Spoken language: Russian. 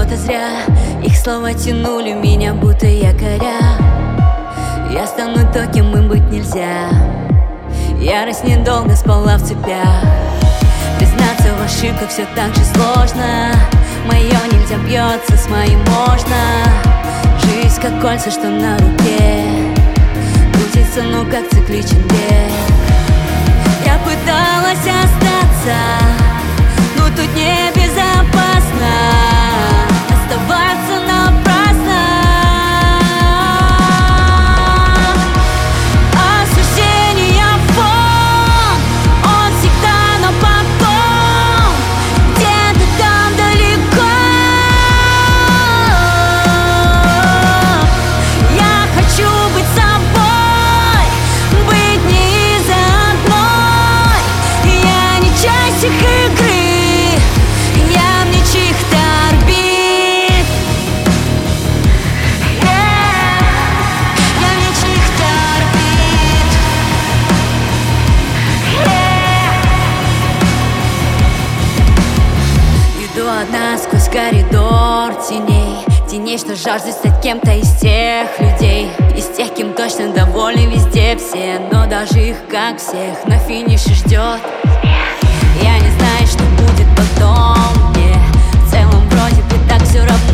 что-то зря. Их слова тянули меня, будто якоря. Я стану то, кем им быть нельзя. Ярость недолго спала в цепях. Признаться в ошибках все так же сложно. Мое нельзя бьется, с моим можно. Жизнь как кольца, что на руке, крутится, но как цикличен бег. Я пыталась остаться, но тут небезопасно оставаться напрасно. Осуждение фон, он всегда на потом, где-то там далеко. Я хочу быть собой, быть не из одной. Я не часть их игры, я вне чьих-то орбит. Я вне чьих-то орбит. Иду одна сквозь коридор теней, теней, что жаждут стать кем-то из тех людей, из тех, кем точно довольны везде все, но даже их, как всех, на финише ждет. Я не знаю, что будет потом мне. В целом вроде бы так все равно.